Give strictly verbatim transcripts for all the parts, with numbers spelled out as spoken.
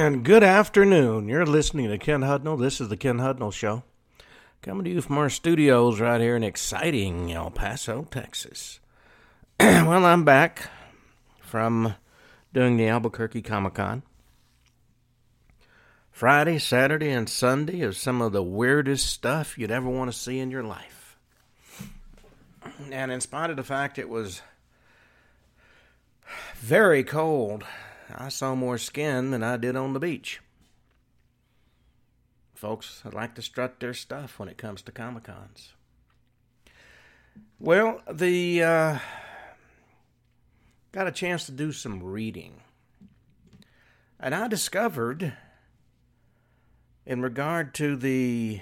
And good afternoon. You're listening to Ken Hudnall. This is the Ken Hudnall Show. Coming to you from our studios right here in exciting El Paso, Texas. Well, I'm back from doing the Albuquerque Comic-Con. Friday, Saturday, and Sunday is some of the weirdest stuff you'd ever want to see in your life. And in spite of the fact it was very cold, I saw more skin than I did on the beach. Folks like to strut their stuff when it comes to Comic-Cons. Well, the uh, got a chance to do some reading. And I discovered, in regard to the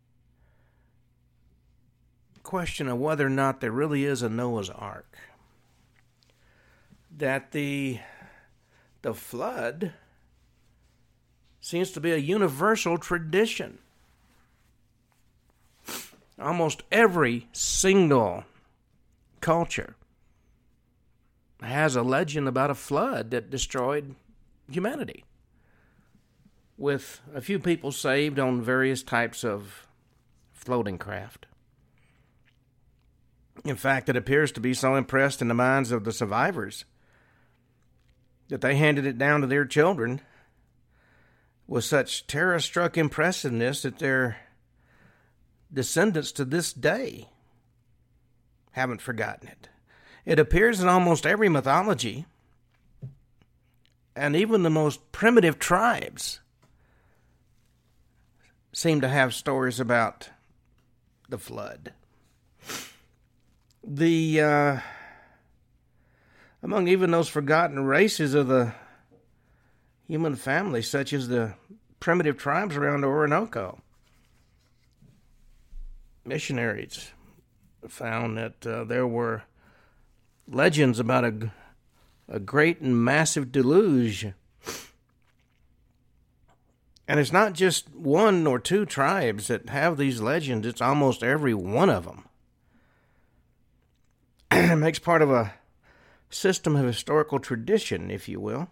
question of whether or not there really is a Noah's Ark, that the The flood seems to be a universal tradition. Almost every single culture has a legend about a flood that destroyed humanity, with a few people saved on various types of floating craft. In fact, it appears to be so impressed in the minds of the survivors that they handed it down to their children with such terror-struck impressiveness that their descendants to this day haven't forgotten it. It appears in almost every mythology, and even the most primitive tribes seem to have stories about the flood. The, uh... Among even those forgotten races of the human family, such as the primitive tribes around the Orinoco, missionaries found that uh, there were legends about a, a great and massive deluge. And it's not just one or two tribes that have these legends, it's almost every one of them. It makes part of a system of historical tradition, if you will.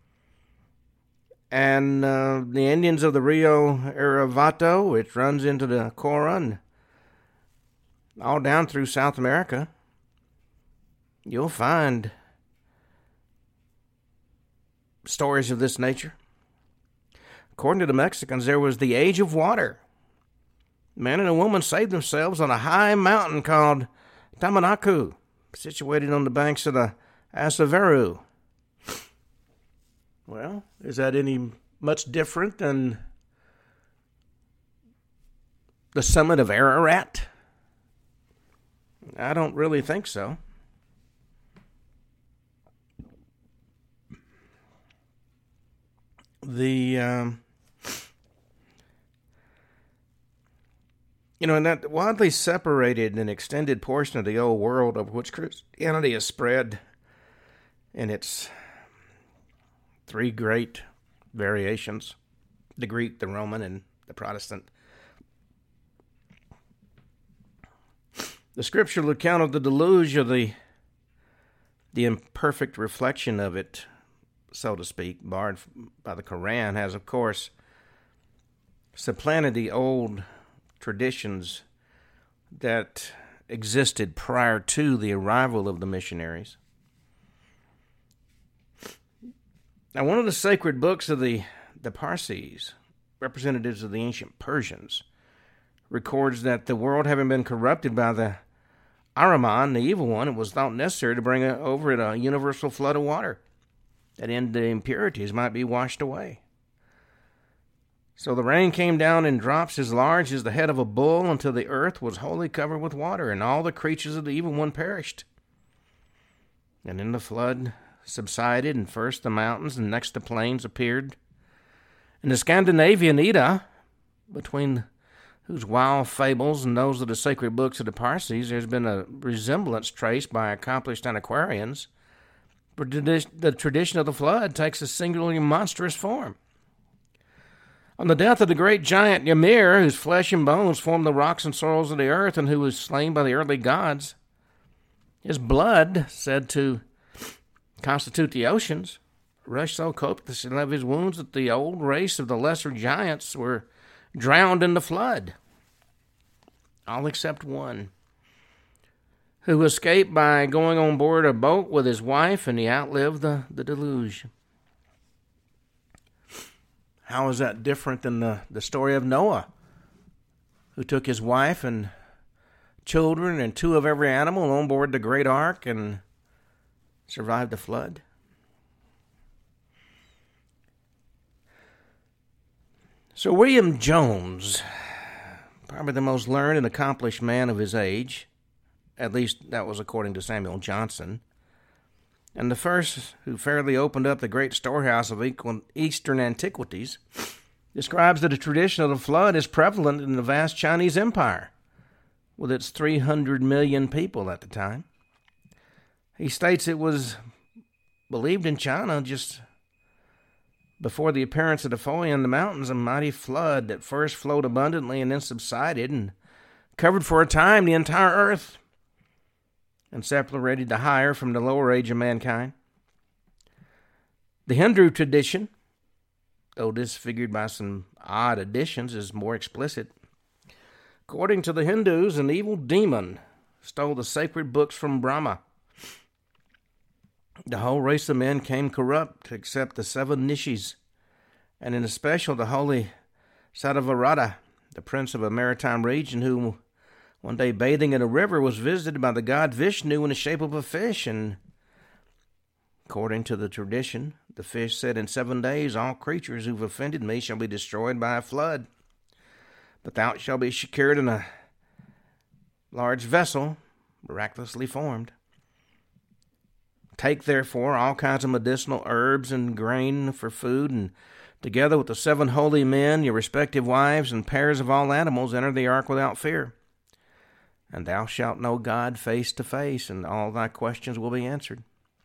And uh, the Indians of the Rio Erevato, which runs into the Cora and all down through South America, you'll find stories of this nature. According to the Mexicans, there was the Age of Water. A man and a woman saved themselves on a high mountain called Tamanacu, situated on the banks of the Asaveru. Well, is that any much different than the summit of Ararat? I don't really think so. The, um, you know, in that widely separated and extended portion of the old world of which Christianity is spread in its three great variations, the Greek, the Roman, and the Protestant. The scriptural account of the deluge, or the, the imperfect reflection of it, so to speak, barred by the Quran, has, of course, supplanted the old traditions that existed prior to the arrival of the missionaries. Now, one of the sacred books of the, the Parsis, representatives of the ancient Persians, records that the world having been corrupted by the Ahriman, the evil one, it was thought necessary to bring over it a universal flood of water, that in the impurities might be washed away. So the rain came down in drops as large as the head of a bull until the earth was wholly covered with water, and all the creatures of the evil one perished. And then the flood subsided, and first the mountains and next the plains appeared. In the Scandinavian Edda, between whose wild fables and those of the sacred books of the Parsis, there's been a resemblance traced by accomplished antiquarians. But the tradition of the flood takes a singularly monstrous form. On the death of the great giant Ymir, whose flesh and bones formed the rocks and soils of the earth, and who was slain by the earthly gods, his blood, said to constitute the oceans, rushed so copiously of his wounds that the old race of the lesser giants were drowned in the flood, all except one, who escaped by going on board a boat with his wife, and he outlived the, the deluge. How is that different than the, the story of Noah, who took his wife and children and two of every animal on board the great ark and survived the flood? Sir William Jones, probably the most learned and accomplished man of his age, at least that was according to Samuel Johnson, and the first who fairly opened up the great storehouse of Eastern antiquities, describes that the tradition of the flood is prevalent in the vast Chinese Empire, with its three hundred million people at the time. He states it was believed in China just before the appearance of the Foy in the mountains, a mighty flood that first flowed abundantly and then subsided and covered for a time the entire earth and separated the higher from the lower age of mankind. The Hindu tradition, though disfigured by some odd additions, is more explicit. According to the Hindus, an evil demon stole the sacred books from Brahma. The whole race of men came corrupt except the seven Nishis, and in especial the holy Sadhavarata, the prince of a maritime region, who one day bathing in a river was visited by the god Vishnu in the shape of a fish, and according to the tradition, the fish said, "In seven days all creatures who've offended me shall be destroyed by a flood, but thou shalt be secured in a large vessel, miraculously formed. Take, therefore, all kinds of medicinal herbs and grain for food, and together with the seven holy men, your respective wives, and pairs of all animals, enter the ark without fear. And thou shalt know God face to face, and all thy questions will be answered."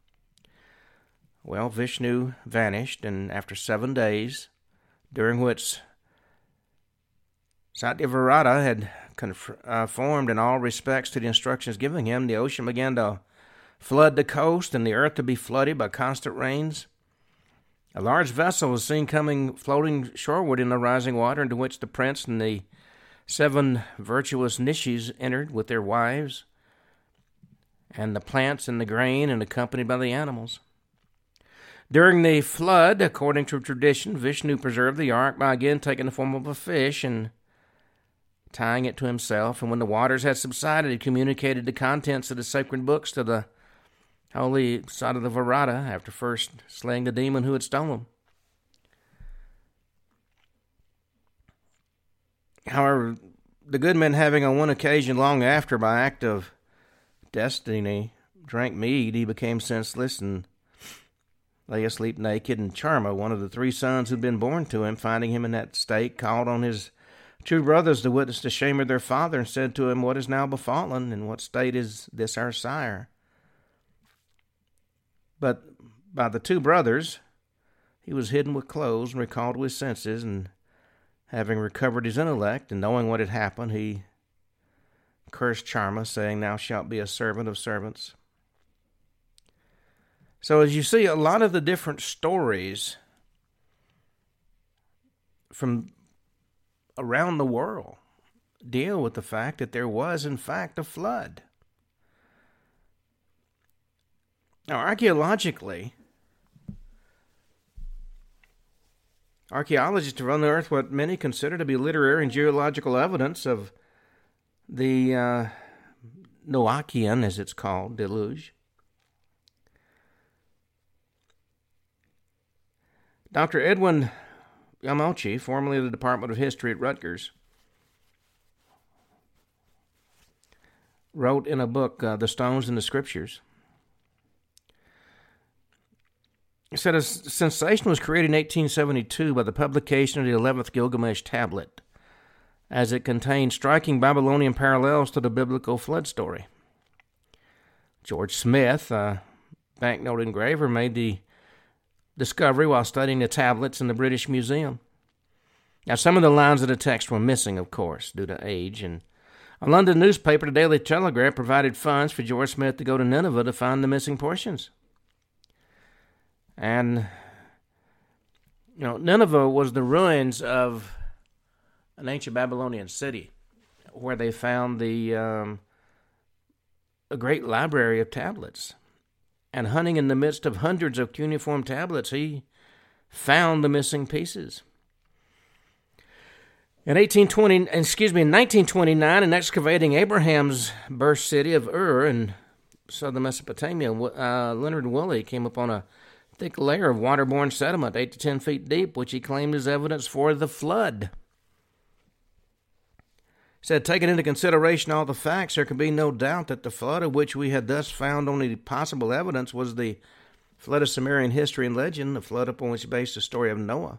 Well, Vishnu vanished, and after seven days, during which Satyavrata had conformed in all respects to the instructions given him, the ocean began to flood the coast, and the earth to be flooded by constant rains. A large vessel was seen coming, floating shoreward in the rising water, into which the prince and the seven virtuous Nishis entered with their wives, and the plants and the grain, and accompanied by the animals. During the flood, according to tradition, Vishnu preserved the ark by again taking the form of a fish and tying it to himself, and when the waters had subsided, he communicated the contents of the sacred books to the holy Sadhavarata, after first slaying the demon who had stolen them. However, the good men, having on one occasion long after, by act of destiny, drank mead, he became senseless and lay asleep naked, and Charma, one of the three sons who had been born to him, finding him in that state, called on his two brothers to witness the shame of their father, and said to him, "What is now befallen? In what state is this our sire?" But by the two brothers he was hidden with clothes and recalled to his senses, and having recovered his intellect and knowing what had happened, he cursed Charma, saying, "Thou shalt be a servant of servants." So as you see, a lot of the different stories from around the world deal with the fact that there was, in fact, a flood. Now, archaeologically, archaeologists have unearthed what many consider to be literary and geological evidence of the uh, Noachian, as it's called, deluge. Doctor Edwin Yamauchi, formerly of the Department of History at Rutgers, wrote in a book, uh, The Stones and the Scriptures. He said a sensation was created in eighteen seventy-two by the publication of the eleventh Gilgamesh tablet, as it contained striking Babylonian parallels to the biblical flood story. George Smith, a banknote engraver, made the discovery while studying the tablets in the British Museum. Now, some of the lines of the text were missing, of course, due to age, and a London newspaper, the Daily Telegraph, provided funds for George Smith to go to Nineveh to find the missing portions. And You know, Nineveh was the ruins of an ancient Babylonian city where they found the um, a great library of tablets. And hunting in the midst of hundreds of cuneiform tablets, he found the missing pieces. In eighteen twenty, excuse me, in nineteen twenty-nine, in excavating Abraham's birth city of Ur in southern Mesopotamia, uh, Leonard Woolley came upon a thick layer of waterborne sediment, eight to ten feet deep, which he claimed as evidence for the flood. He said, taking into consideration all the facts, there can be no doubt that the flood of which we had thus found only possible evidence was the flood of Sumerian history and legend, the flood upon which based the story of Noah.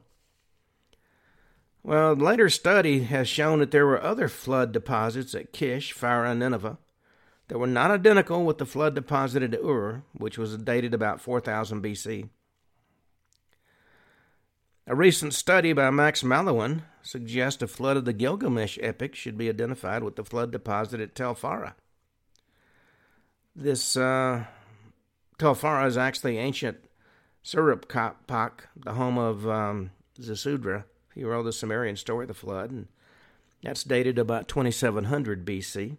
Well, later study has shown that there were other flood deposits at Kish, Phara, and Nineveh that were not identical with the flood deposit at Ur, which was dated about four thousand B C. A recent study by Max Mallowan suggests a flood of the Gilgamesh epic should be identified with the flood deposit at Tel Farah. This uh, Tel Farah is actually ancient Suruppak, the home of um, Zasudra. He wrote the Sumerian story of the flood, and that's dated about twenty-seven hundred B C.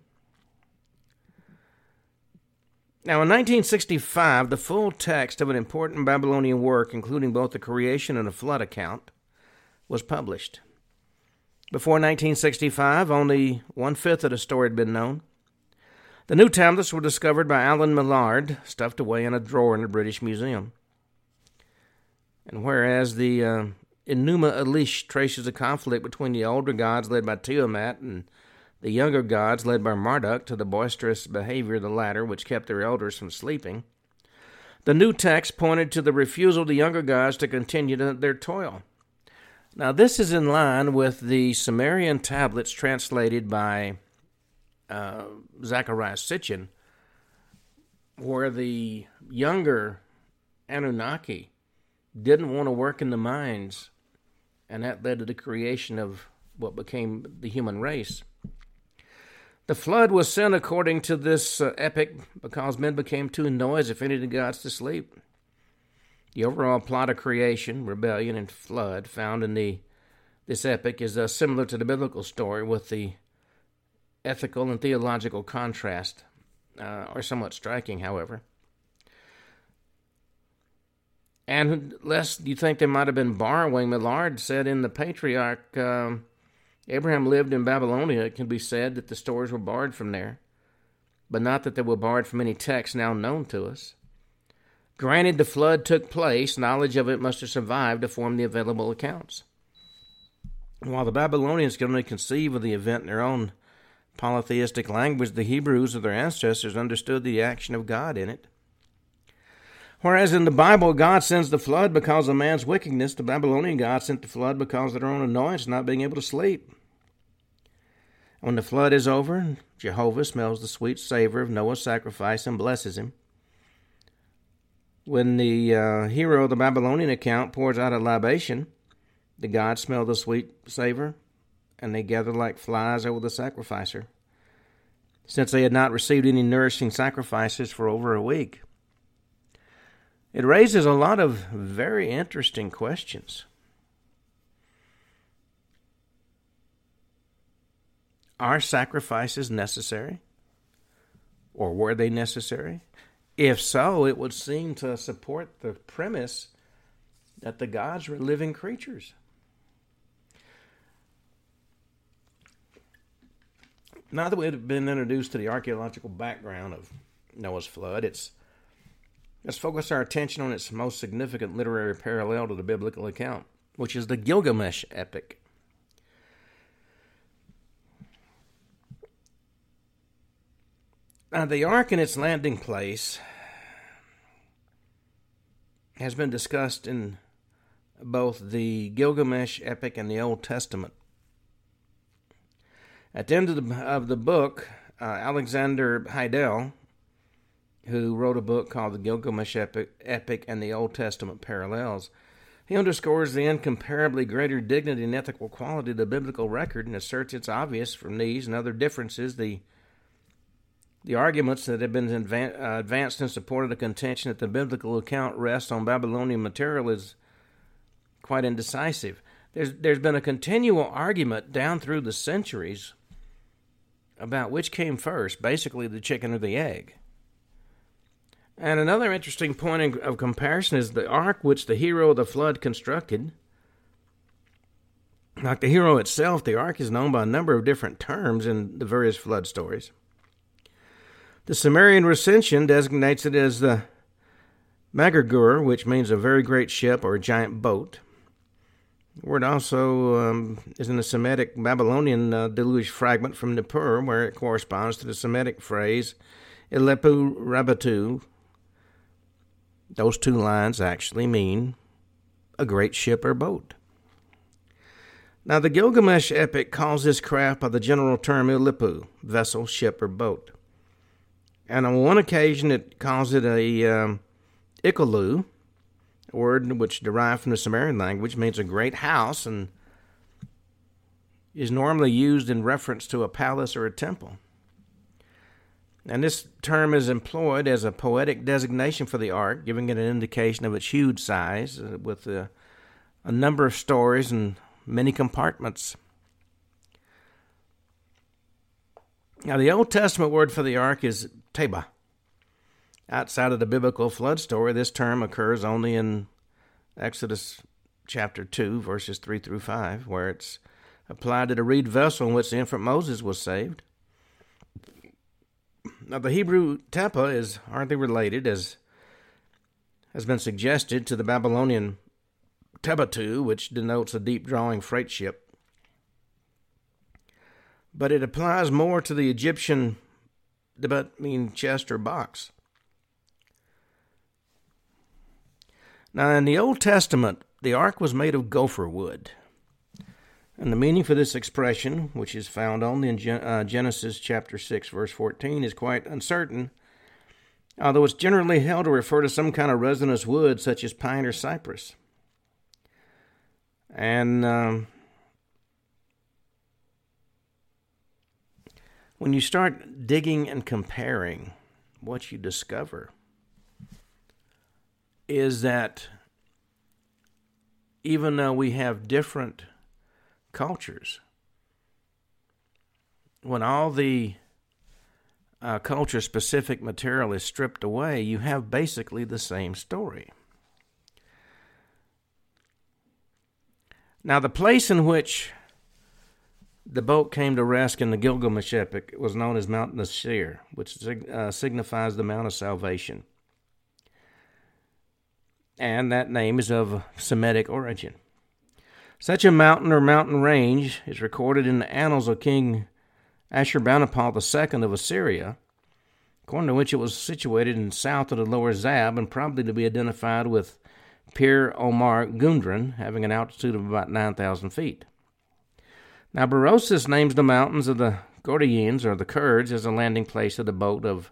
Now, in nineteen sixty-five, the full text of an important Babylonian work, including both the creation and a flood account, was published. Before nineteen sixty-five, only one-fifth of the story had been known. The new tablets were discovered by Alan Millard, stuffed away in a drawer in the British Museum. And whereas the uh, Enuma Elish traces a conflict between the older gods led by Tiamat and the younger gods led by Marduk to the boisterous behavior of the latter, which kept their elders from sleeping, the new text pointed to the refusal of the younger gods to continue to their toil. Now, this is in line with the Sumerian tablets translated by uh, Zacharias Sitchin, where the younger Anunnaki didn't want to work in the mines, and that led to the creation of what became the human race. The flood was sent according to this uh, epic because men became too noisy for any of the gods to sleep. The overall plot of creation, rebellion, and flood found in the this epic is uh, similar to the biblical story, with the ethical and theological contrast uh, are somewhat striking, however. And lest you think they might have been borrowing, Millard said in the Patriarch, um, Abraham lived in Babylonia. It can be said that the stories were borrowed from there, but not that they were borrowed from any texts now known to us. Granted, the flood took place, knowledge of it must have survived to form the available accounts. While the Babylonians could only conceive of the event in their own polytheistic language, the Hebrews of their ancestors understood the action of God in it. Whereas in the Bible, God sends the flood because of man's wickedness, the Babylonian God sent the flood because of their own annoyance, not being able to sleep. When the flood is over, Jehovah smells the sweet savor of Noah's sacrifice and blesses him. When the uh, hero of the Babylonian account pours out a libation, the gods smell the sweet savor, and they gather like flies over the sacrificer, since they had not received any nourishing sacrifices for over a week. It raises a lot of very interesting questions. Are sacrifices necessary? Or were they necessary? If so, it would seem to support the premise that the gods were living creatures. Now that we've been introduced to the archaeological background of Noah's flood, it's let's focus our attention on its most significant literary parallel to the biblical account, which is the Gilgamesh epic. Now, the ark and its landing place has been discussed in both the Gilgamesh epic and the Old Testament. At the end of the, of the book, uh, Alexander Heidel, who wrote a book called The Gilgamesh Epic, Epic and the Old Testament Parallels, he underscores the incomparably greater dignity and ethical quality of the biblical record and asserts it's obvious from these and other differences the the arguments that have been advan- uh, advanced in support of the contention that the biblical account rests on Babylonian material is quite indecisive. There's there's been a continual argument down through the centuries about which came first, basically the chicken or the egg. And another interesting point of comparison is the ark which the hero of the flood constructed. Like the hero itself, the ark is known by a number of different terms in the various flood stories. The Sumerian recension designates it as the Megagur, which means a very great ship or a giant boat. The word also um, is in the Semitic Babylonian uh, deluge fragment from Nippur, where it corresponds to the Semitic phrase Elepu Rabatu. Those two lines actually mean a great ship or boat. Now, the Gilgamesh epic calls this craft by the general term Ilipu, vessel, ship, or boat. And on one occasion, it calls it a um, Ikalu, a word which derived from the Sumerian language, means a great house and is normally used in reference to a palace or a temple. And this term is employed as a poetic designation for the ark, giving it an indication of its huge size, uh, with uh, a number of stories and many compartments. Now, the Old Testament word for the ark is Teba. Outside of the biblical flood story, this term occurs only in Exodus chapter two, verses three through five, where it's applied to the reed vessel in which the infant Moses was saved. Now, the Hebrew Tepa is hardly related, as has been suggested, to the Babylonian Tebatu, which denotes a deep-drawing freight ship. But it applies more to the Egyptian Debat, mean chest or box. Now, in the Old Testament, the ark was made of gopher wood. And the meaning for this expression, which is found only in Gen- uh, Genesis chapter six, verse fourteen, is quite uncertain, although it's generally held to refer to some kind of resinous wood, such as pine or cypress. And um, when you start digging and comparing, what you discover is that even though we have different cultures, when all the uh, culture-specific material is stripped away, you have basically the same story. Now, the place in which the boat came to rest in the Gilgamesh epic was known as Mount Nasir, which uh, signifies the Mount of Salvation. And that name is of Semitic origin. Such a mountain or mountain range is recorded in the annals of King Ashurbanipal the Second of Assyria, according to which it was situated in south of the lower Zab and probably to be identified with Pir Omar Gundren, having an altitude of about nine thousand feet. Now, Berosus names the mountains of the Gordians, or the Kurds, as a landing place of the boat of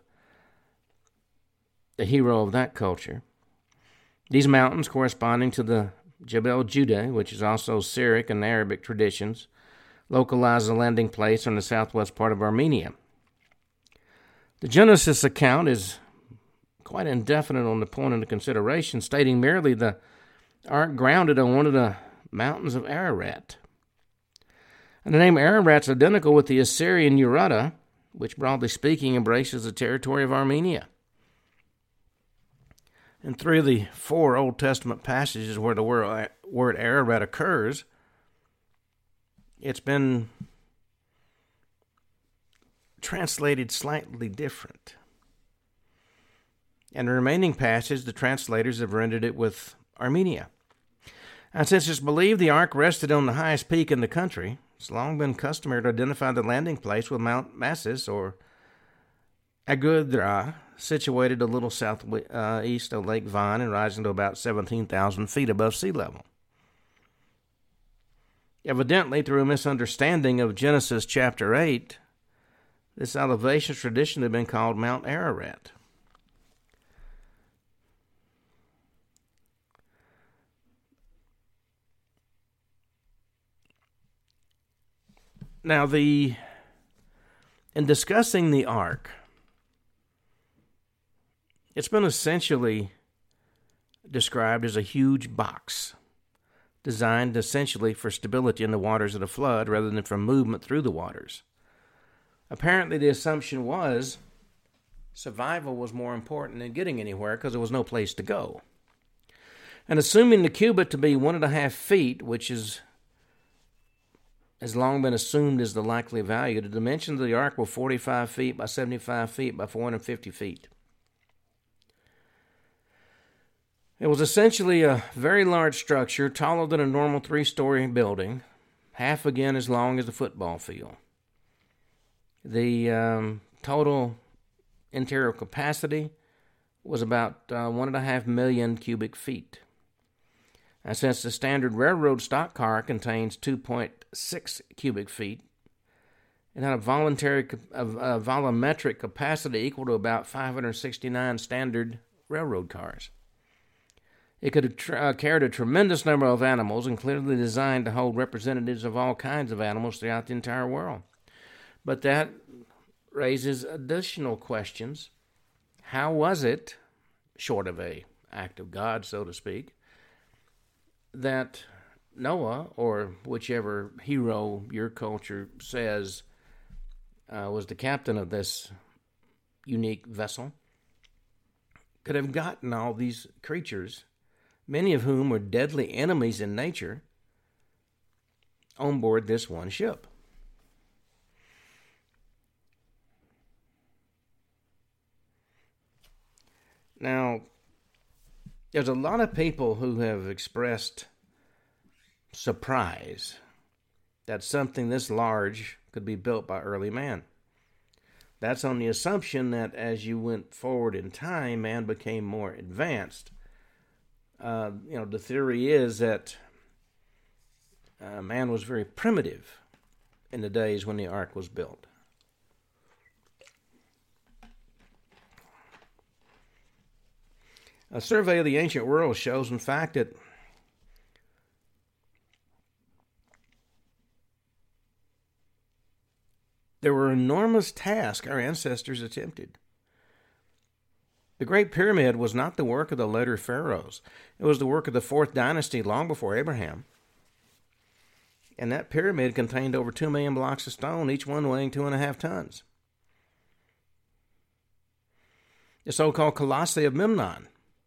the hero of that culture. These mountains, corresponding to the Jebel Judah, which is also Syriac and Arabic traditions, localize the landing place on the southwest part of Armenia. The Genesis account is quite indefinite on the point under consideration, stating merely the ark grounded on one of the mountains of Ararat. And the name Ararat's identical with the Assyrian Urartu, which broadly speaking embraces the territory of Armenia. In three of the four Old Testament passages where the word, word Ararat occurs, it's been translated slightly different. In the remaining passage, the translators have rendered it with Armenia. And since it's believed the ark rested on the highest peak in the country, it's long been customary to identify the landing place with Mount Massis, or Agudra, situated a little southeast of Lake Van and rising to about seventeen thousand feet above sea level. Evidently, through a misunderstanding of Genesis chapter eight, this elevation has traditionally been called Mount Ararat. Now, the in discussing the ark, it's been essentially described as a huge box designed essentially for stability in the waters of the flood rather than for movement through the waters. Apparently, the assumption was survival was more important than getting anywhere because there was no place to go. And assuming the cubit to be one and a half feet, which is has long been assumed as the likely value, the dimensions of the ark were forty-five feet by seventy-five feet by four hundred fifty feet. It was essentially a very large structure, taller than a normal three-story building, half again as long as a football field. The um, total interior capacity was about uh, one and a half million cubic feet. And since the standard railroad stock car contains two point six cubic feet, it had a voluntary, a, a volumetric capacity equal to about five hundred sixty-nine standard railroad cars. It could have tra- uh, carried a tremendous number of animals and clearly designed to hold representatives of all kinds of animals throughout the entire world. But that raises additional questions. How was it, short of a act of God, so to speak, that Noah, or whichever hero your culture says uh, was the captain of this unique vessel, could have gotten all these creatures, many of whom were deadly enemies in nature, on board this one ship? Now, there's a lot of people who have expressed surprise that something this large could be built by early man. That's on the assumption that as you went forward in time, man became more advanced. Uh, you know, the theory is that uh, man was very primitive in the days when the ark was built. A survey of the ancient world shows, in fact, that there were enormous tasks our ancestors attempted. The Great Pyramid was not the work of the later pharaohs. It was the work of the fourth dynasty long before Abraham. And that pyramid contained over two million blocks of stone, each one weighing two and a half tons. The so-called Colossi of Memnon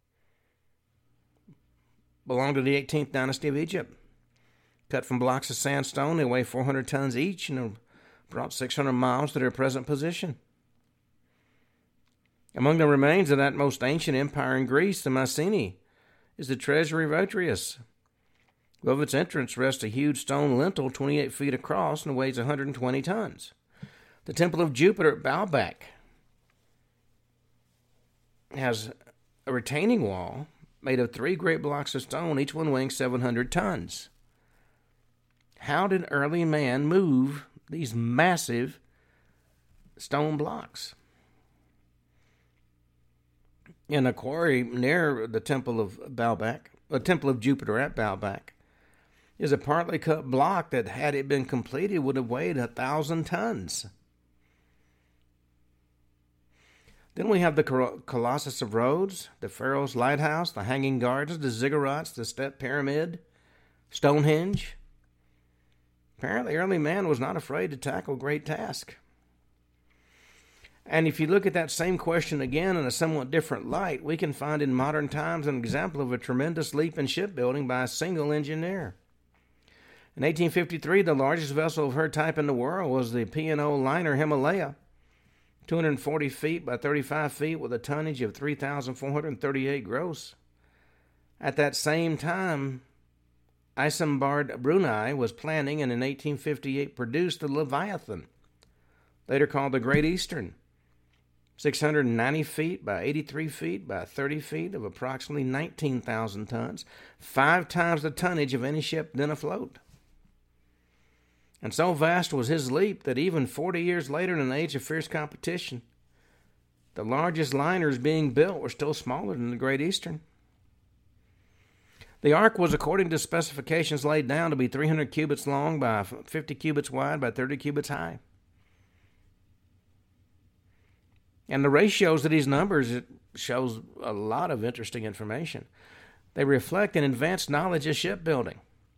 belonged to the eighteenth dynasty of Egypt. Cut from blocks of sandstone, they weigh four hundred tons each and are brought six hundred miles to their present position. Among the remains of that most ancient empire in Greece, the Mycenae, is the treasury of Atreus. Above its entrance rests a huge stone lintel twenty-eight feet across and weighs one hundred twenty tons. The Temple of Jupiter at Baalbek has a retaining wall made of three great blocks of stone, each one weighing seven hundred tons. How did early man move these massive stone blocks? In a quarry near the Temple of Baalbek, the Temple of Jupiter at Baalbek, is a partly cut block that, had it been completed, would have weighed a thousand tons. Then we have the Colossus of Rhodes, the Pharaoh's Lighthouse, the Hanging Gardens, the Ziggurats, the Step Pyramid, Stonehenge. Apparently, early man was not afraid to tackle great tasks. And if you look at that same question again in a somewhat different light, we can find in modern times an example of a tremendous leap in shipbuilding by a single engineer. In eighteen fifty-three, the largest vessel of her type in the world was the P and O liner Himalaya, two hundred forty feet by thirty-five feet with a tonnage of three thousand four hundred thirty-eight gross. At that same time, Isambard Brunei was planning and in eighteen fifty-eight produced the Leviathan, later called the Great Eastern, six hundred ninety feet by eighty-three feet by thirty feet of approximately nineteen thousand tons, five times the tonnage of any ship then afloat. And so vast was his leap that even forty years later, in an age of fierce competition, the largest liners being built were still smaller than the Great Eastern. The ark was, according to specifications, laid down to be three hundred cubits long by fifty cubits wide by thirty cubits high. And the ratios of these numbers, it shows a lot of interesting information. They reflect an advanced knowledge of shipbuilding.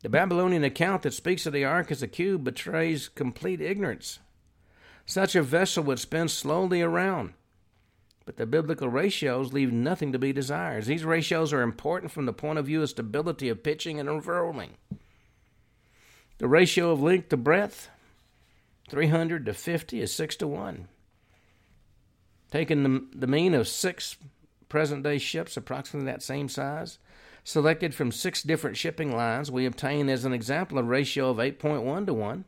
The Babylonian account that speaks of the ark as a cube betrays complete ignorance. Such a vessel would spin slowly around, but the biblical ratios leave nothing to be desired. These ratios are important from the point of view of stability of pitching and unfurling. The ratio of length to breadth, three hundred to fifty, is six to one. Taking the, the mean of six present-day ships approximately that same size, selected from six different shipping lines, we obtain as an example a ratio of eight point one to one.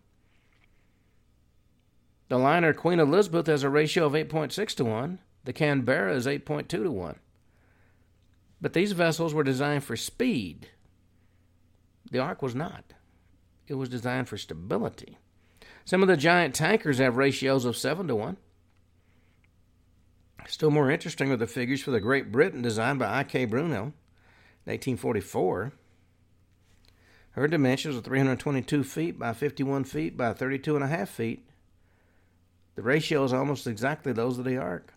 The liner Queen Elizabeth has a ratio of eight point six to one. The Canberra is eight point two to one. But these vessels were designed for speed. The Ark was not. It was designed for stability. Some of the giant tankers have ratios of seven to one. Still more interesting are the figures for the Great Britain designed by I K Brunel in eighteen forty-four. Her dimensions are three hundred twenty-two feet by fifty-one feet by thirty-two and a half feet. The ratio is almost exactly those of the Ark.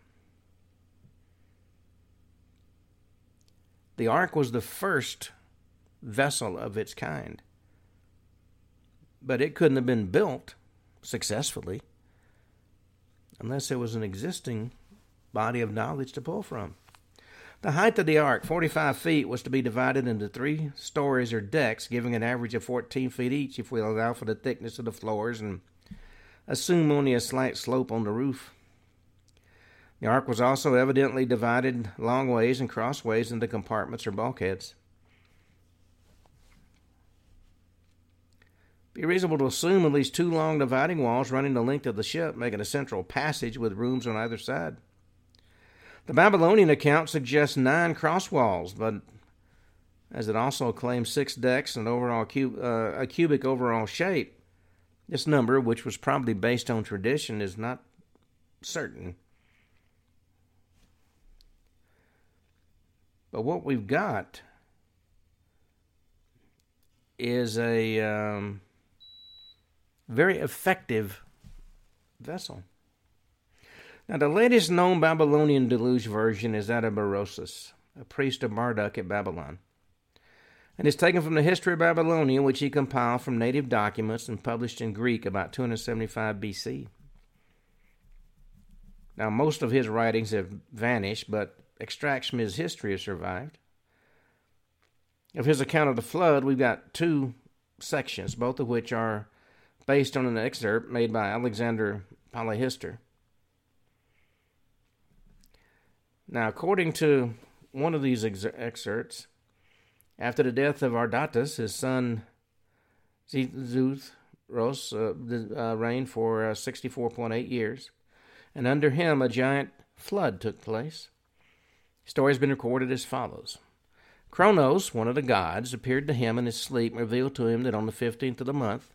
The Ark was the first vessel of its kind, but it couldn't have been built successfully unless there was an existing body of knowledge to pull from. The height of the ark, forty-five feet, was to be divided into three stories or decks, giving an average of fourteen feet each if we allow for the thickness of the floors and assume only a slight slope on the roof. The ark was also evidently divided long ways and crossways into compartments or bulkheads. Be reasonable to assume at least two long dividing walls running the length of the ship, making a central passage with rooms on either side. The Babylonian account suggests nine cross walls, but as it also claims six decks and overall cub, uh, a cubic overall shape, this number, which was probably based on tradition, is not certain. But what we've got is a um, very effective vessel. Now, the latest known Babylonian deluge version is that of Berosus, a priest of Marduk at Babylon, and is taken from the History of Babylonia, which he compiled from native documents and published in Greek about two hundred seventy-five B C. Now, most of his writings have vanished, but extracts from his history have survived. Of his account of the flood, we've got two sections, both of which are based on an excerpt made by Alexander Polyhistor. Now, according to one of these ex- excerpts, after the death of Ardatus, his son Zuthros uh, uh, reigned for uh, sixty-four point eight years, and under him a giant flood took place. The story has been recorded as follows. Kronos, one of the gods, appeared to him in his sleep and revealed to him that on the fifteenth of the month,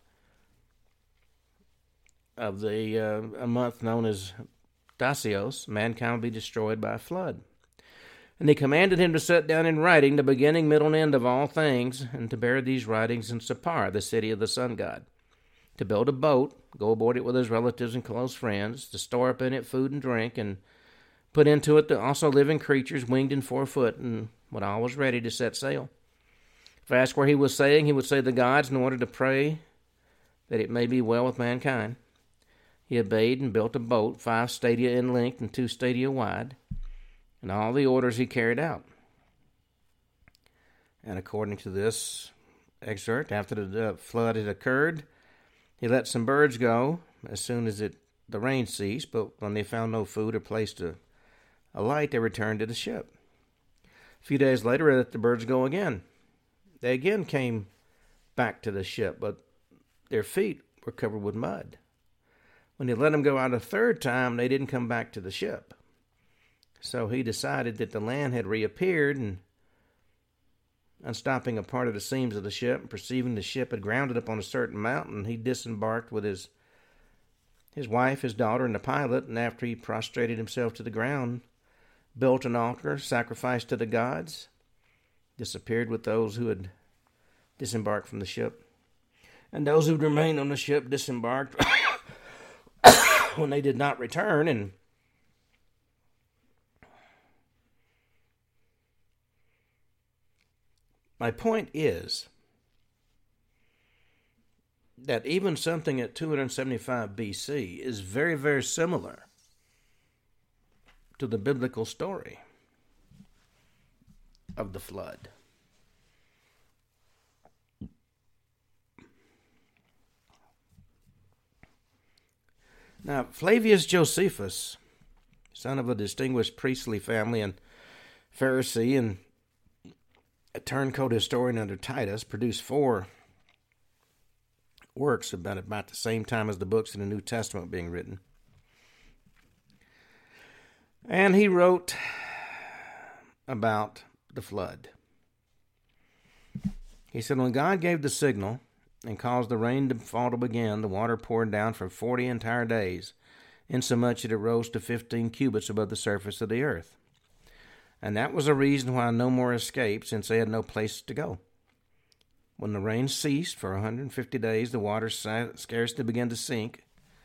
of the uh, a month known as Dasios, mankind will be destroyed by a flood. And he commanded him to set down in writing the beginning, middle, and end of all things, and to bear these writings in Sippar, the city of the sun god, to build a boat, go aboard it with his relatives and close friends, to store up in it food and drink, and put into it the also living creatures, winged and four foot, and when all was ready to set sail. If asked where he was saying, he would say the gods in order to pray that it may be well with mankind. He obeyed and built a boat, five stadia in length and two stadia wide, and all the orders he carried out. And according to this excerpt, after the flood had occurred, he let some birds go as soon as it the rain ceased, but when they found no food or place to alight, they returned to the ship. A few days later, he let the birds go again. They again came back to the ship, but their feet were covered with mud. When he let them go out a third time, they didn't come back to the ship. So he decided that the land had reappeared, and unstopping a part of the seams of the ship and perceiving the ship had grounded upon a certain mountain, he disembarked with his his wife, his daughter, and the pilot, and after he prostrated himself to the ground, built an altar, sacrificed to the gods, disappeared with those who had disembarked from the ship. And those who remained on the ship disembarked when they did not return, and my point is that even something at two hundred seventy-five B C is very, very similar to the biblical story of the flood. Now, Flavius Josephus, son of a distinguished priestly family and Pharisee and a turncoat historian under Titus, produced four works about about the same time as the books in the New Testament being written. And he wrote about the flood. He said, when God gave the signal and caused the rain to fall to begin, the water poured down for forty entire days, insomuch that it rose to fifteen cubits above the surface of the earth. And that was a reason why no more escaped, since they had no place to go. When the rain ceased for one hundred fifty days, the water scarcely began to sink.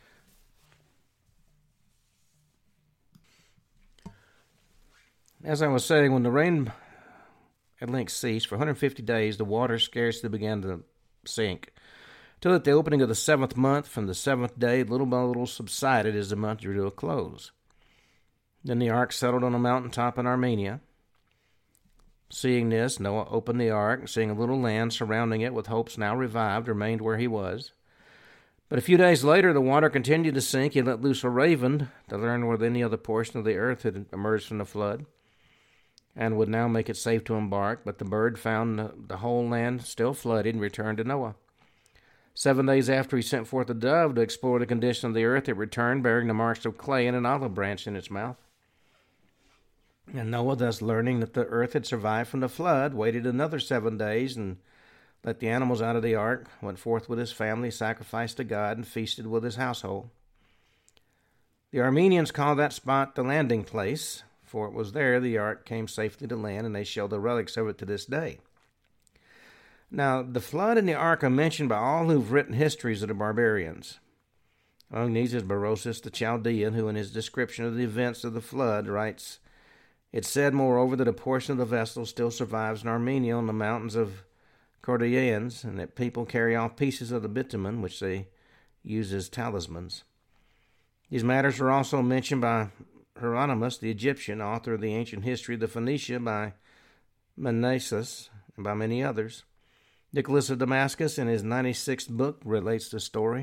As I was saying, when the rain at length ceased for one hundred fifty days, the water scarcely began to sink, till at the opening of the seventh month, from the seventh day, little by little subsided as the month drew to a close. Then the ark settled on a mountaintop in Armenia. Seeing this, Noah opened the ark, and seeing a little land surrounding it with hopes now revived, remained where he was. But a few days later, the water continued to sink. He let loose a raven to learn whether any other portion of the earth had emerged from the flood, and would now make it safe to embark. But the bird found the, the whole land still flooded and returned to Noah. Seven days after he sent forth a dove to explore the condition of the earth, it returned, bearing the marks of clay and an olive branch in its mouth. And Noah, thus learning that the earth had survived from the flood, waited another seven days and let the animals out of the ark, went forth with his family, sacrificed to God, and feasted with his household. The Armenians call that spot the landing place, for it was there the ark came safely to land, and they show the relics of it to this day. Now, the flood and the ark are mentioned by all who've written histories of the barbarians. Among these is Berosus the Chaldean, who in his description of the events of the flood writes, "It said, moreover, that a portion of the vessel still survives in Armenia on the mountains of Cordillans, and that people carry off pieces of the bitumen, which they use as talismans." These matters are also mentioned by Hieronymus, the Egyptian, author of the ancient history of the Phoenicia, by Manassas, and by many others. Nicholas of Damascus, in his ninety-sixth book, relates the story.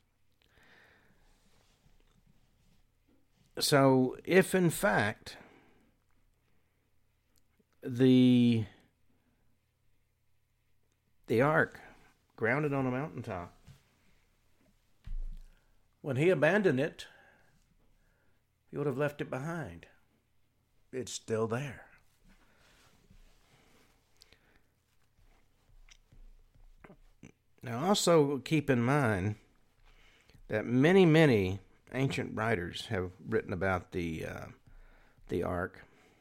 So, if in fact the the ark grounded on a mountaintop, when he abandoned it, he would have left it behind. It's still there. Now, also keep in mind that many, many ancient writers have written about the uh, the ark.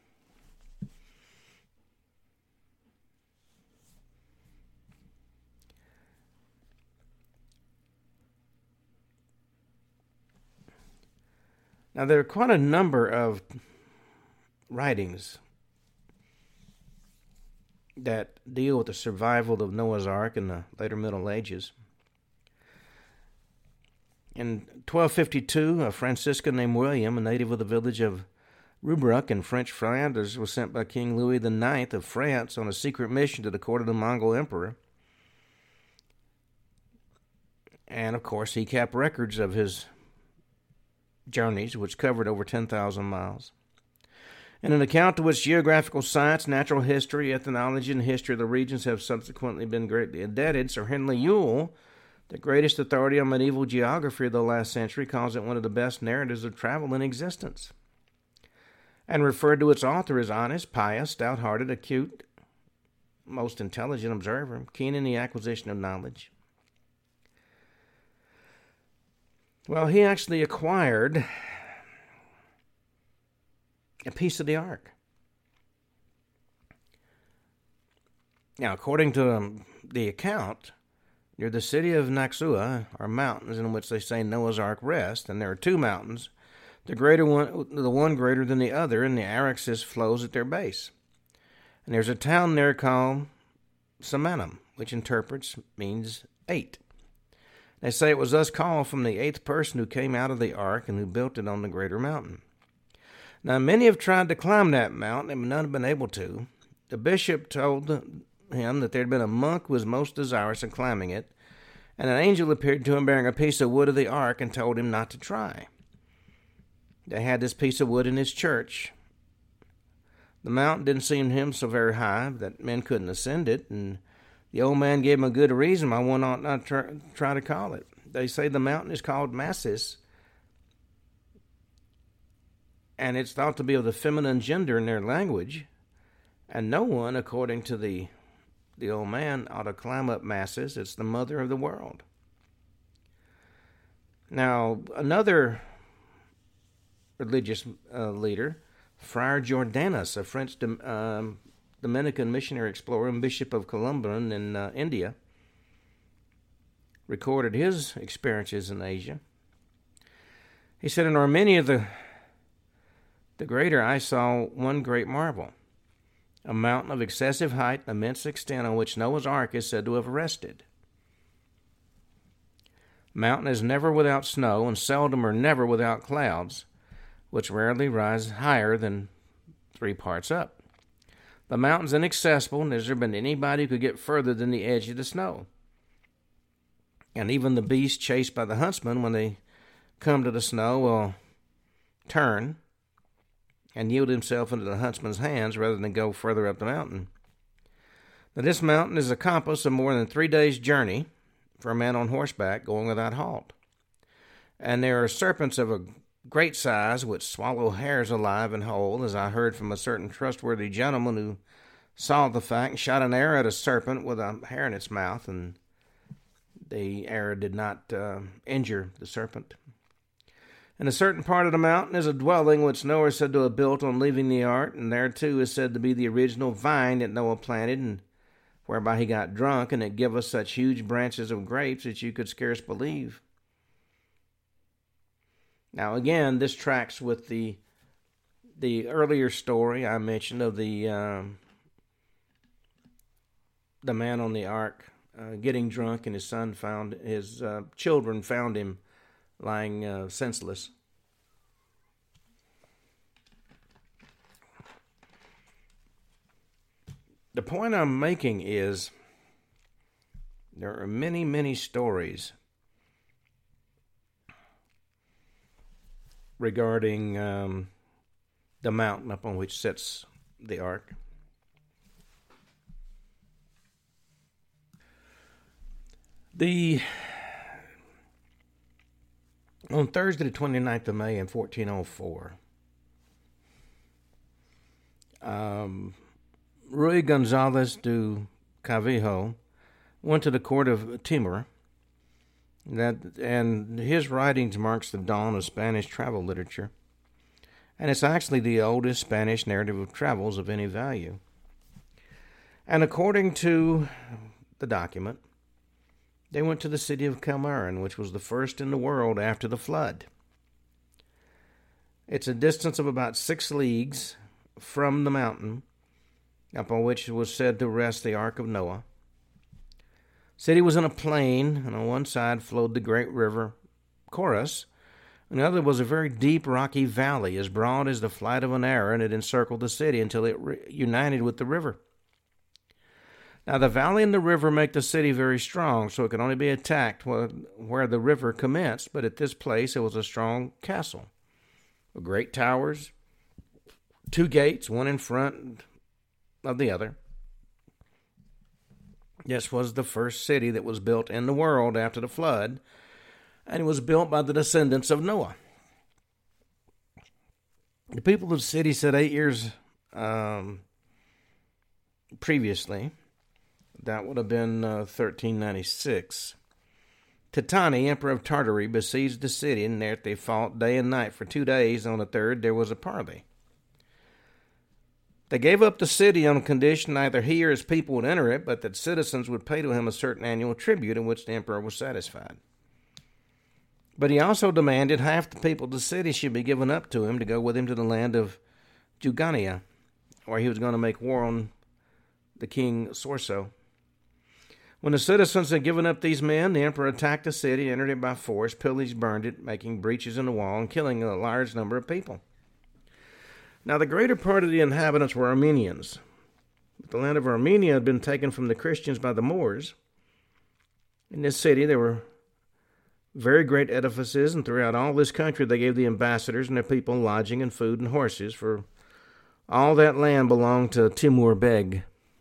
Now, there are quite a number of writings that deal with the survival of Noah's Ark in the later Middle Ages. In twelve fifty-two, a Franciscan named William, a native of the village of Rubruck in French Flanders, was sent by King Louis the Ninth of France on a secret mission to the court of the Mongol emperor. And, of course, he kept records of his journeys, which covered over ten thousand miles. In an account to which geographical science, natural history, ethnology, and history of the regions have subsequently been greatly indebted, Sir Henry Yule, the greatest authority on medieval geography of the last century, calls it one of the best narratives of travel in existence, and referred to its author as honest, pious, stout-hearted, acute, most intelligent observer, keen in the acquisition of knowledge. Well, he actually acquired a piece of the ark. Now, according to um, the account, near the city of Naxua are mountains in which they say Noah's Ark rests, and there are two mountains, the greater one, the one greater than the other, and the Araxes flows at their base. And there's a town there called Samanum, which interprets means eight. They say it was thus called from the eighth person who came out of the ark and who built it on the greater mountain. Now many have tried to climb that mountain, and none have been able to. The bishop told him that there had been a monk who was most desirous of climbing it, and an angel appeared to him bearing a piece of wood of the ark and told him not to try. They had this piece of wood in his church. The mountain didn't seem to him so very high that men couldn't ascend it, and the old man gave him a good reason why one ought not try, try to call it. They say the mountain is called Massis, and it's thought to be of the feminine gender in their language, and no one, according to the the old man, ought to climb up Massis. It's the mother of the world. Now, another religious uh, leader, Friar Jordanus, a French um, Dominican missionary explorer and Bishop of Columban in uh, India, recorded his experiences in Asia. He said, in Armenia, the, the greater, I saw one great marvel, a mountain of excessive height, immense extent, on which Noah's Ark is said to have rested. Mountain is never without snow, and seldom or never without clouds, which rarely rise higher than three parts up. The mountain's inaccessible, and has there been anybody who could get further than the edge of the snow? And even the beast chased by the huntsman, when they come to the snow, will turn and yield himself into the huntsman's hands rather than go further up the mountain. Now, this mountain is a compass of more than three days' journey for a man on horseback going without halt. And there are serpents of a great size which swallow hares alive and whole, as I heard from a certain trustworthy gentleman who saw the fact and shot an arrow at a serpent with a hair in its mouth, and the arrow did not uh, injure the serpent. In a certain part of the mountain is a dwelling which Noah is said to have built on leaving the ark, and there too is said to be the original vine that Noah planted, and whereby he got drunk, and it gave us such huge branches of grapes that you could scarce believe. Now again, this tracks with the the earlier story I mentioned of the um, the man on the ark uh, getting drunk, and his son found his uh, children found him lying uh, senseless. The point I'm making is there are many, many stories regarding um, the mountain upon which sits the ark. The On Thursday, the twenty-ninth of May in fourteen oh four, um, Rui Gonzalez do Cavijo went to the court of Timur, that, and his writings marks the dawn of Spanish travel literature, and it's actually the oldest Spanish narrative of travels of any value. And according to the document, they went to the city of Calmaran, which was the first in the world after the flood. It's a distance of about six leagues from the mountain upon which was said to rest the Ark of Noah. The city was in a plain, and on one side flowed the great river Chorus, and the other was a very deep rocky valley, as broad as the flight of an arrow, and it encircled the city until it re- united with the river. Now, the valley and the river make the city very strong, so it could only be attacked where the river commenced, but at this place it was a strong castle, with great towers, two gates, one in front of the other. This was the first city that was built in the world after the flood, and it was built by the descendants of Noah. The people of the city said eight years um, previously, that would have been uh, thirteen ninety-six, Titani, emperor of Tartary, besieged the city, and there they fought day and night for two days. On the third, there was a parley. They gave up the city on condition neither he or his people would enter it, but that citizens would pay to him a certain annual tribute, in which the emperor was satisfied. But he also demanded half the people of the city should be given up to him to go with him to the land of Jugania, where he was going to make war on the king Sorso. When the citizens had given up these men, the emperor attacked the city, entered it by force, pillaged, burned it, making breaches in the wall, and killing a large number of people. Now, the greater part of the inhabitants were Armenians. The land of Armenia had been taken from the Christians by the Moors. In this city, there were very great edifices, and throughout all this country they gave the ambassadors and their people lodging and food and horses, for all that land belonged to Timur Beg.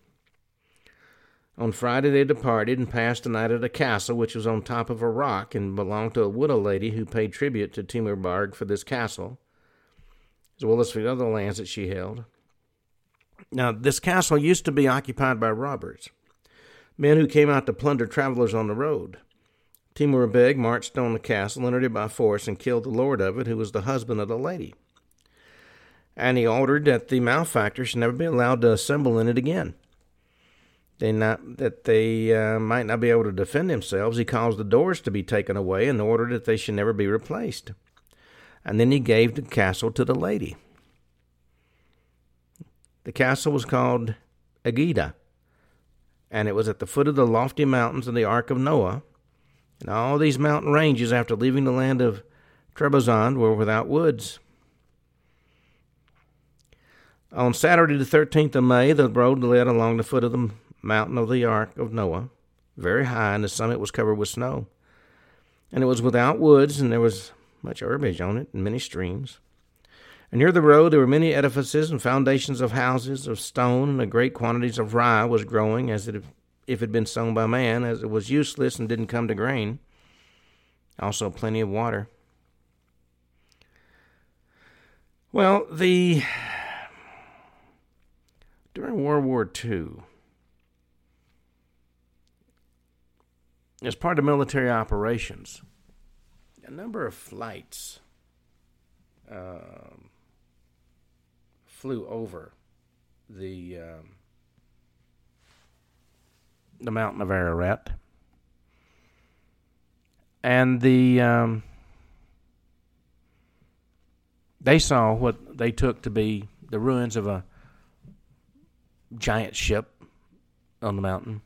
On Friday they departed and passed the night at a castle which was on top of a rock and belonged to a widow lady who paid tribute to Timur Beg for this castle, as well as for the other lands that she held. Now, this castle used to be occupied by robbers, men who came out to plunder travelers on the road. Timur Beg marched on the castle, entered it by force, and killed the lord of it, who was the husband of the lady. And he ordered that the malefactors should never be allowed to assemble in it again. They not, that they uh, might not be able to defend themselves, he caused the doors to be taken away and ordered that they should never be replaced. And then he gave the castle to the lady. The castle was called Egida, and it was at the foot of the lofty mountains of the Ark of Noah. And all these mountain ranges, after leaving the land of Trebizond, were without woods. On Saturday the thirteenth of May, the road led along the foot of the mountain of the Ark of Noah, very high, and the summit was covered with snow. And it was without woods, and there was much herbage on it, and many streams. And near the road there were many edifices and foundations of houses of stone, and a great quantities of rye was growing, as it if it had been sown by man, as it was useless and didn't come to grain. Also plenty of water. Well, the during World War Two, as part of military operations, a number of flights um, flew over the um, the mountain of Ararat, and the um, they saw what they took to be the ruins of a giant ship on the mountain.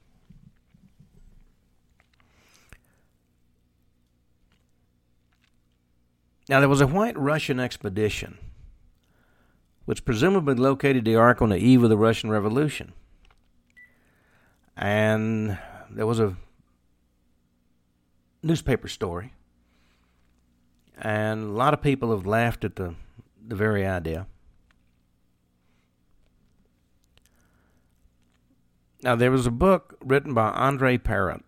Now, there was a white Russian expedition which presumably located the Ark on the eve of the Russian Revolution. And there was a newspaper story, and a lot of people have laughed at the, the very idea. Now, there was a book written by Andre Parrott.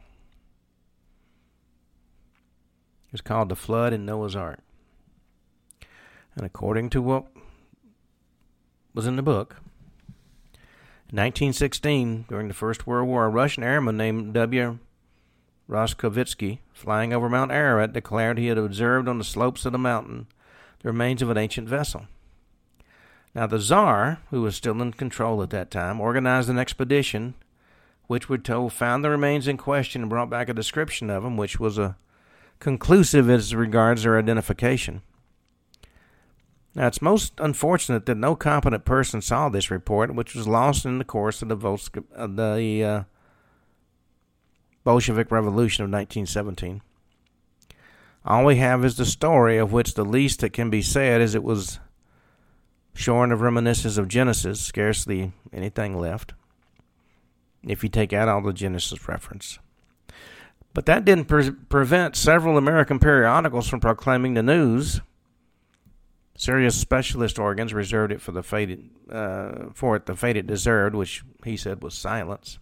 It's called The Flood in Noah's Ark. And according to what was in the book, in nineteen sixteen, during the First World War, a Russian airman named W. Roskovitsky, flying over Mount Ararat, declared he had observed on the slopes of the mountain the remains of an ancient vessel. Now, the Tsar, who was still in control at that time, organized an expedition which, we're told, found the remains in question and brought back a description of them, which was a conclusive as regards their identification. Now, it's most unfortunate that no competent person saw this report, which was lost in the course of the, Volsk- of the uh, Bolshevik Revolution of nineteen seventeen. All we have is the story, of which the least that can be said is it was shorn of reminiscences of Genesis, scarcely anything left, if you take out all the Genesis reference. But that didn't pre- prevent several American periodicals from proclaiming the news. Serious specialist organs reserved it for the fate it, uh, for it the fate it deserved, which he said was silence.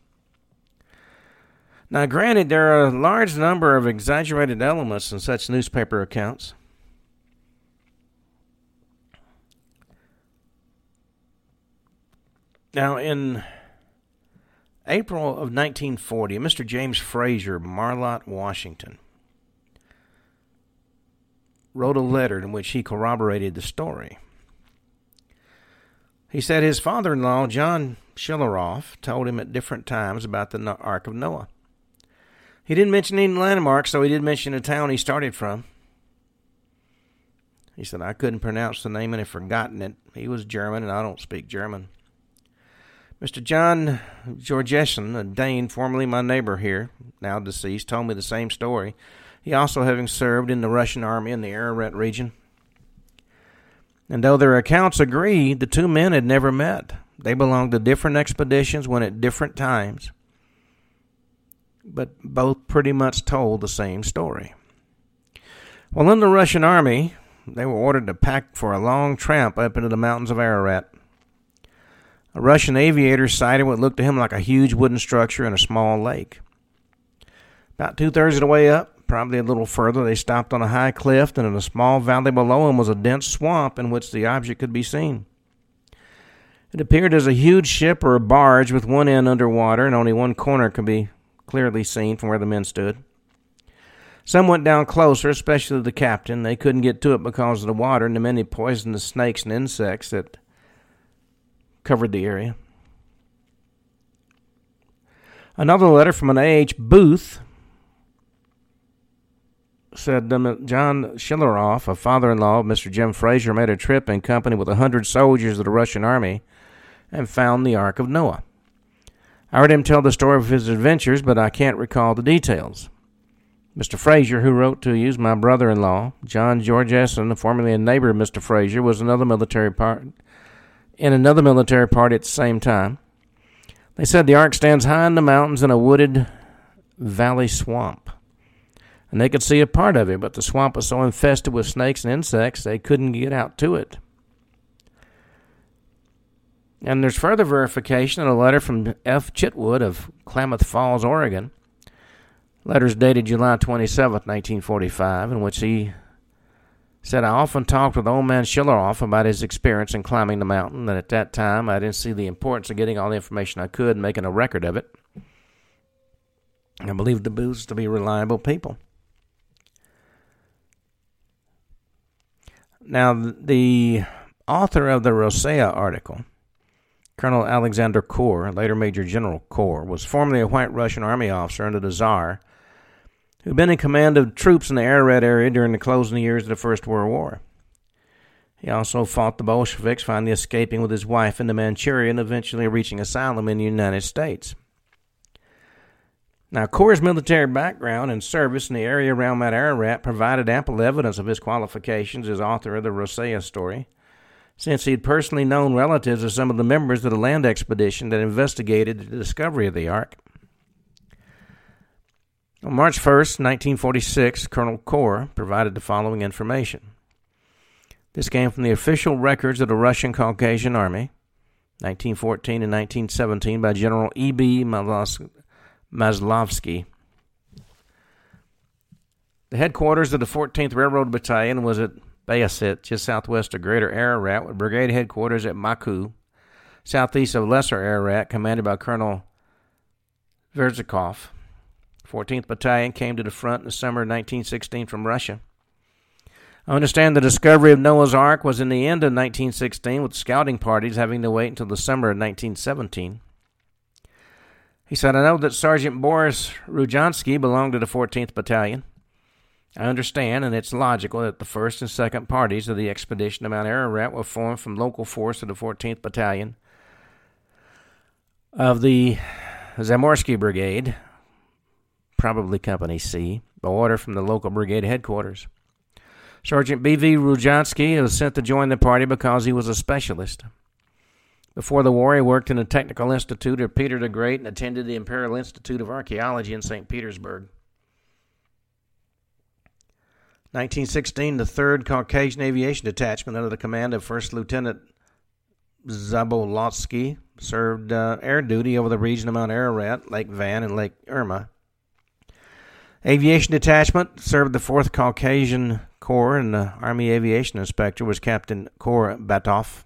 Now, granted, there are a large number of exaggerated elements in such newspaper accounts. Now, in April of nineteen forty, Mister James Fraser, Marlott, Washington, wrote a letter in which he corroborated the story. He said his father-in-law, John Schilleroff, told him at different times about the Ark of Noah. He didn't mention any landmarks, so he did mention the town he started from. He said, I couldn't pronounce the name and had forgotten it. He was German, and I don't speak German. Mister John Georgeson, a Dane, formerly my neighbor here, now deceased, told me the same story, he also having served in the Russian army in the Ararat region. And though their accounts agree, the two men had never met. They belonged to different expeditions, went at different times, but both pretty much told the same story. While in the Russian army, they were ordered to pack for a long tramp up into the mountains of Ararat. A Russian aviator sighted what looked to him like a huge wooden structure in a small lake. About two-thirds of the way up, probably a little further, they stopped on a high cliff, and in a small valley below them was a dense swamp in which the object could be seen. It appeared as a huge ship or a barge with one end underwater, and only one corner could be clearly seen from where the men stood. Some went down closer, especially the captain. They couldn't get to it because of the water and the many poisonous snakes and insects that covered the area. Another letter from an A H Booth said um, John Schilleroff, a father-in-law of Mister Jim Frazier, made a trip in company with a hundred soldiers of the Russian army and found the Ark of Noah. I heard him tell the story of his adventures, but I can't recall the details. Mister Frazier, who wrote to you, is my brother-in-law. John George Essen, formerly a neighbor of Mister Frazier, was another military part in another military party at the same time. They said the ark stands high in the mountains in a wooded valley swamp, and they could see a part of it, but the swamp was so infested with snakes and insects they couldn't get out to it. And there's further verification in a letter from F. Chitwood of Klamath Falls, Oregon. Letters dated July twenty-seventh, nineteen forty-five, in which he said, I often talked with old man Schilleroff about his experience in climbing the mountain, and at that time I didn't see the importance of getting all the information I could and making a record of it. I believed the Booths to be reliable people. Now, the author of the Rosea article, Colonel Alexander Kor, later Major General Kor, was formerly a White Russian army officer under the Tsar, who had been in command of troops in the Ararat area during the closing years of the First World War. He also fought the Bolsheviks, finally escaping with his wife into Manchuria and eventually reaching asylum in the United States. Now, Kor's military background and service in the area around Mount Ararat provided ample evidence of his qualifications as author of the Rosea story, since he had personally known relatives of some of the members of the land expedition that investigated the discovery of the Ark. On March first, nineteen forty-six, Colonel Kor provided the following information. This came from the official records of the Russian Caucasian Army, nineteen fourteen and nineteen seventeen, by General E B Maslovsky. The headquarters of the fourteenth Railroad Battalion was at Bayazet, just southwest of Greater Ararat, with brigade headquarters at Maku, southeast of Lesser Ararat, commanded by Colonel Verzikov. fourteenth Battalion came to the front in the summer of nineteen sixteen from Russia. I understand the discovery of Noah's Ark was in the end of nineteen sixteen, with scouting parties having to wait until the summer of nineteen seventeen. He said, I know that Sergeant Boris Rujansky belonged to the fourteenth Battalion. I understand, and it's logical, that the first and second parties of the expedition to Mount Ararat were formed from local force of the fourteenth Battalion of the Zamorsky Brigade, probably Company C, by order from the local brigade headquarters. Sergeant B V Rujansky was sent to join the party because he was a specialist. Before the war, he worked in the Technical Institute of Peter the Great and attended the Imperial Institute of Archaeology in Saint Petersburg. nineteen sixteen, the third Caucasian Aviation Detachment under the command of First Lieutenant Zabolotsky served uh, air duty over the region of Mount Ararat, Lake Van, and Lake Irma. Aviation Detachment served the fourth Caucasian Corps, and the Army Aviation Inspector was Captain Kor Batov.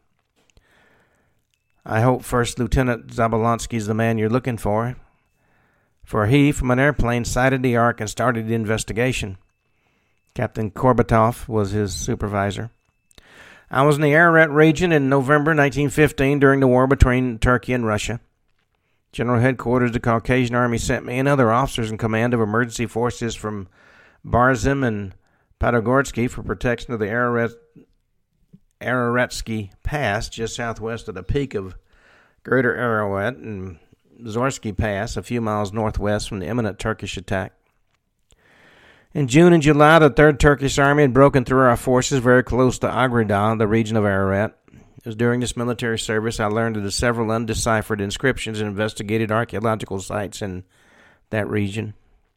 I hope First Lieutenant Zabolonsky is the man you're looking for, for he, from an airplane, sighted the Ark and started the investigation. Captain Korbatov was his supervisor. I was in the Ararat region in November nineteen fifteen during the war between Turkey and Russia. General Headquarters of the Caucasian Army sent me and other officers in command of emergency forces from Barzim and Padogorsky for protection of the Ararat, Araratsky Pass just southwest of the peak of Greater Ararat and Zorsky Pass, a few miles northwest from the imminent Turkish attack. In June and July, the Third Turkish Army had broken through our forces very close to Aghrida, the region of Ararat. It was during this military service I learned of the several undeciphered inscriptions and investigated archaeological sites in that region.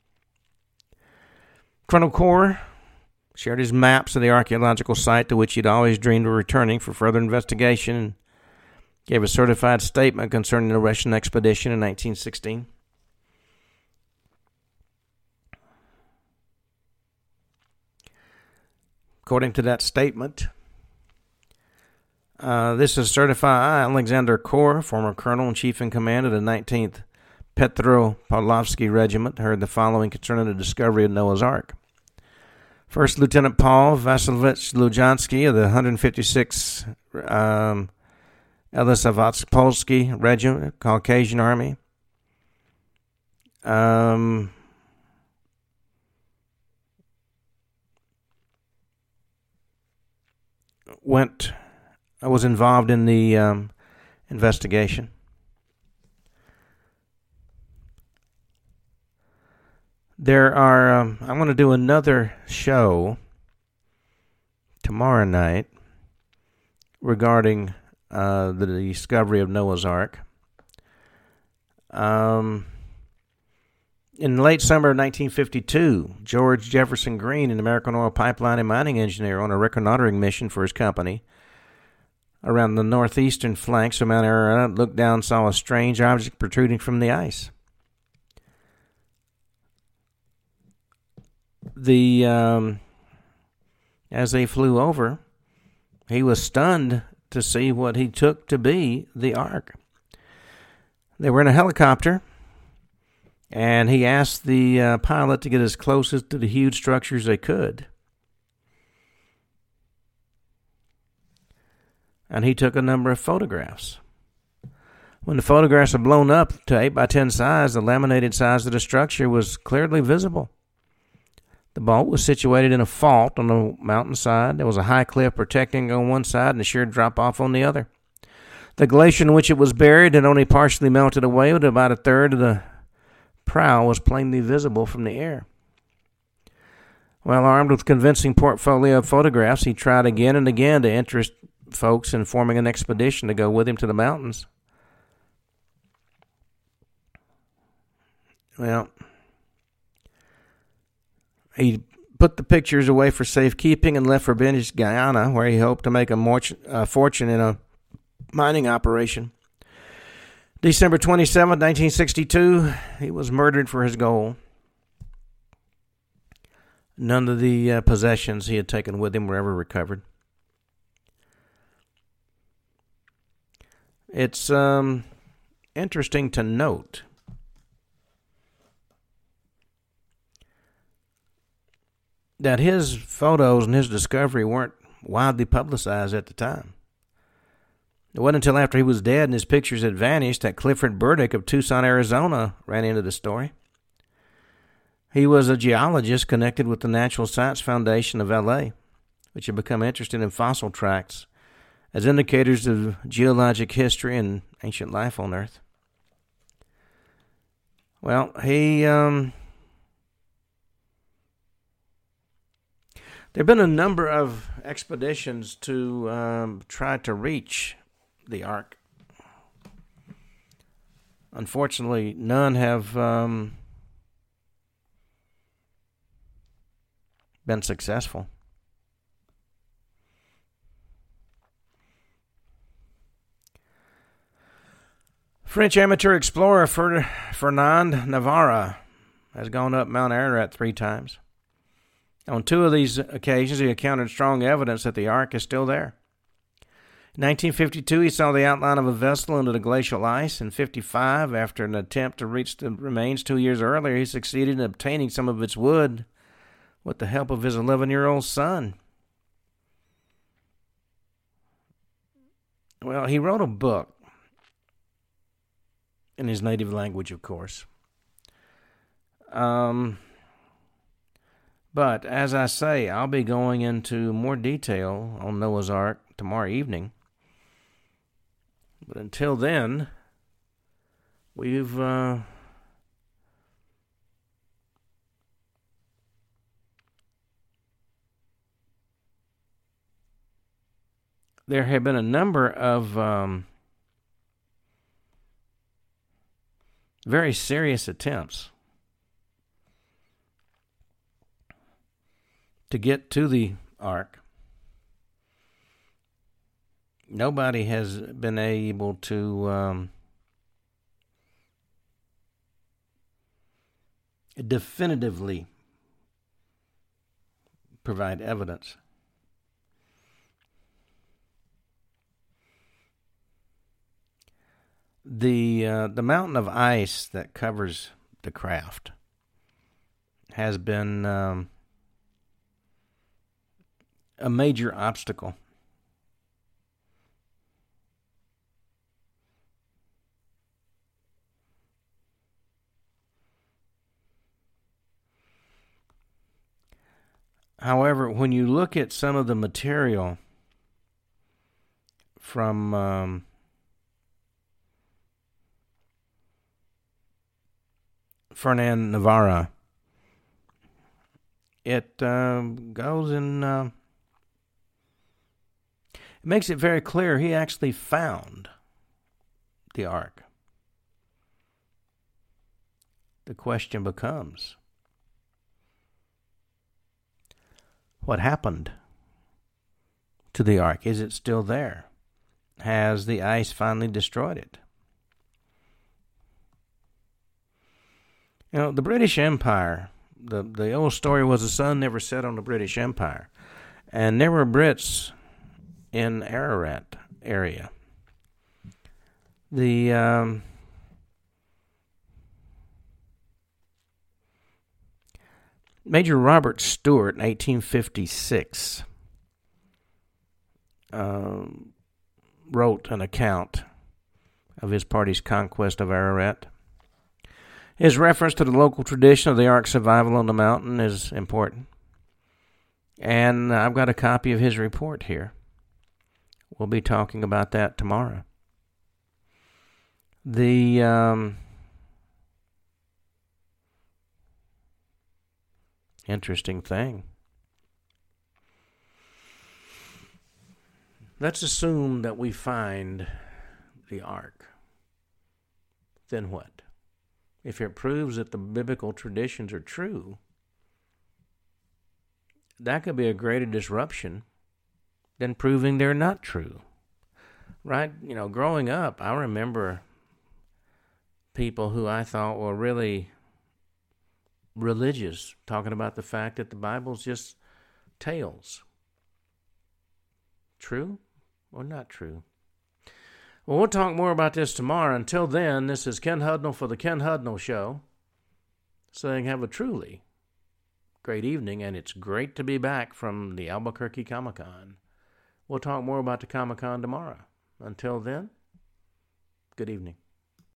Colonel Corr shared his maps of the archaeological site to which he'd always dreamed of returning for further investigation and gave a certified statement concerning the Russian expedition in nineteen sixteen. According to that statement, uh, this is certified Alexander Corr, former colonel and chief in command of the nineteenth Petropavlovsky Regiment, heard the following concerning the discovery of Noah's Ark. First Lieutenant Paul Vasilyevich Lujansky of the one hundred fifty-sixth um, Elisavets-Polsky Regiment, Caucasian Army. Um... went, I was involved in the um, investigation. There are, um, I'm going to do another show tomorrow night regarding uh, the discovery of Noah's Ark. Um, in late summer of nineteen fifty-two, George Jefferson Green, an American oil pipeline and mining engineer, on a reconnoitering mission for his company around the northeastern flanks of Mount Ararat, looked down and saw a strange object protruding from the ice. The um, as they flew over, he was stunned to see what he took to be the Ark. They were in a helicopter, and he asked the uh, pilot to get as close as to the huge structure as they could. And he took a number of photographs. When the photographs were blown up to eight by ten size, the laminated size of the structure was clearly visible. The boat was situated in a fault on the mountainside. There was a high cliff protecting on one side and a sheer drop-off on the other. The glacier in which it was buried had only partially melted away, with about a third of the prow was plainly visible from the air. Well, armed with a convincing portfolio of photographs, he tried again and again to interest folks in forming an expedition to go with him to the mountains. Well, he put the pictures away for safekeeping and left for British Guiana, where he hoped to make a more, uh, fortune in a mining operation. December twenty-seventh, nineteen sixty-two, he was murdered for his goal. None of the uh, possessions he had taken with him were ever recovered. It's um, interesting to note that his photos and his discovery weren't widely publicized at the time. It wasn't until after he was dead and his pictures had vanished that Clifford Burdick of Tucson, Arizona, ran into the story. He was a geologist connected with the Natural Science Foundation of L A, which had become interested in fossil tracts as indicators of geologic history and ancient life on Earth. Well, he... Um, there have been a number of expeditions to um, try to reach the Ark. Unfortunately, none have um, been successful. French amateur explorer Fernand Navarre has gone up Mount Ararat three times. On two of these occasions, he encountered strong evidence that the Ark is still there. In nineteen fifty-two, he saw the outline of a vessel under the glacial ice. In fifty-five, after an attempt to reach the remains two years earlier, he succeeded in obtaining some of its wood with the help of his eleven-year-old son. Well, he wrote a book in his native language, of course. Um... But, as I say, I'll be going into more detail on Noah's Ark tomorrow evening But until then, we've uh, there have been a number of um, very serious attempts to get to the ark. Nobody has been able to um, definitively provide evidence. The uh, the mountain of ice that covers the craft has been um, a major obstacle. However, when you look at some of the material from um, Fernand Navarra, it um, goes in, uh, it makes it very clear he actually found the ark. The question becomes, what happened to the ark? Is it still there? Has the ice finally destroyed it? You know, the British Empire, the, the old story was the sun never set on the British Empire. And there were Brits in Ararat area. The um, Major Robert Stewart in eighteen fifty-six uh, wrote an account of his party's conquest of Ararat. His reference to the local tradition of the Ark's survival on the mountain is important. And I've got a copy of his report here. We'll be talking about that tomorrow. The um, interesting thing. Let's assume that we find the ark. Then what? If it proves that the biblical traditions are true, that could be a greater disruption than proving they're not true. Right? You know, growing up, I remember people who I thought were really religious talking about the fact that the Bible's just tales. True or not true? Well, we'll talk more about this tomorrow. Until then, this is Ken Hudnall for the Ken Hudnall Show, saying have a truly great evening, and it's great to be back from the Albuquerque Comic-Con. We'll talk more about the Comic-Con tomorrow. Until then, good evening.